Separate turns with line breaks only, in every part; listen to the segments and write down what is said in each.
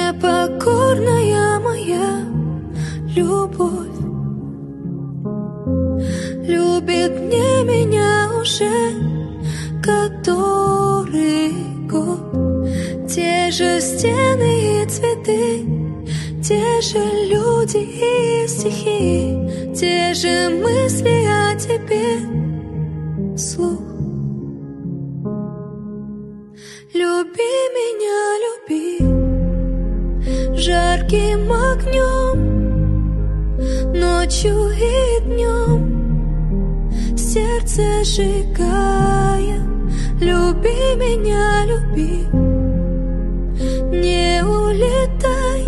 непокорная моя любовь любит не меня уже который год. Те же стены и цветы, те же люди и стихи, те же мысли о тебе вслух. Люби меня, люби жарким огнем, ночью и днем, сердце сжигая. Люби меня, люби, не улетай,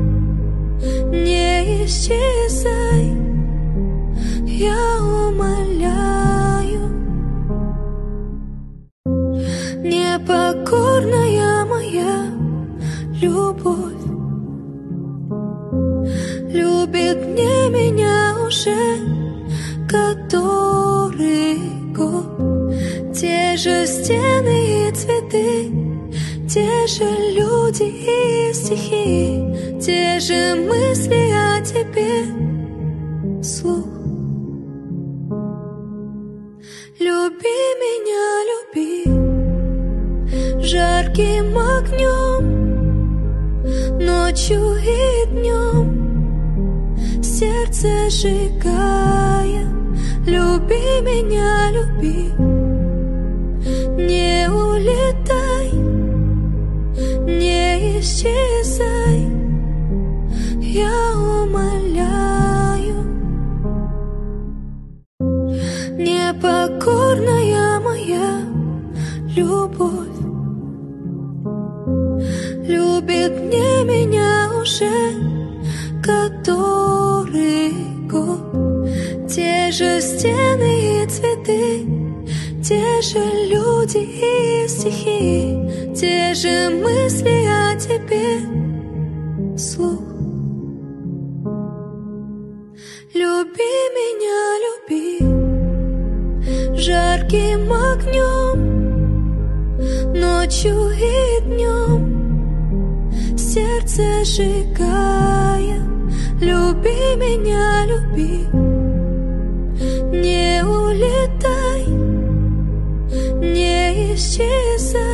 не исчезай, я умоляю. Непокорная моя любовь любит не меня уже который год. Те же стены и цветы, те же люди и стихи, те же мысли о тебе вслух. Люби меня, люби жарким огнем, ночью и днем, сердце сжигая. Люби меня, люби, не улетай, не исчезай, я умоляю. Непокорная моя любовь любит не меня уже который год. Те же стены и цветы, те же люди и стихи, те же мысли о тебе вслух. Люби меня, люби жарким огнем, ночью и днем, сердце сжигая. Люби меня, люби, не улетай, не исчезай.